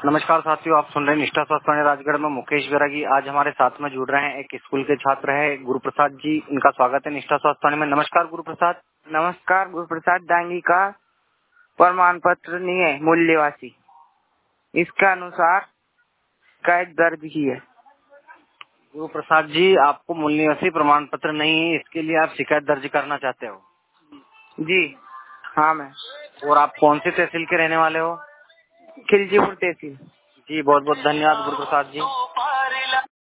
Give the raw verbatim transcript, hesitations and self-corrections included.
नमस्कार साथियों, आप सुन रहे हैं निष्ठा स्वास्थ्य वाणी राजगढ़ में मुकेश बैरागी। आज हमारे साथ में जुड़ रहे हैं एक स्कूल के छात्र है गुरु प्रसाद जी। इनका स्वागत है निष्ठा स्वास्थ्य वाणी में। नमस्कार गुरु प्रसाद। नमस्कार। गुरु प्रसाद डांगी का प्रमाण पत्र नहीं है मूल्यवासी, इसका अनुसार शिकायत दर्ज की है। गुरु प्रसाद जी, आपको मूल निवासी प्रमाण पत्र नहीं है, इसके लिए आप शिकायत दर्ज करना चाहते हो? जी हाँ मैं। और आप कौन सी तहसील के रहने वाले हो? खिलचीपुर तहसील। जी बहुत बहुत धन्यवाद गुरु प्रसाद जी।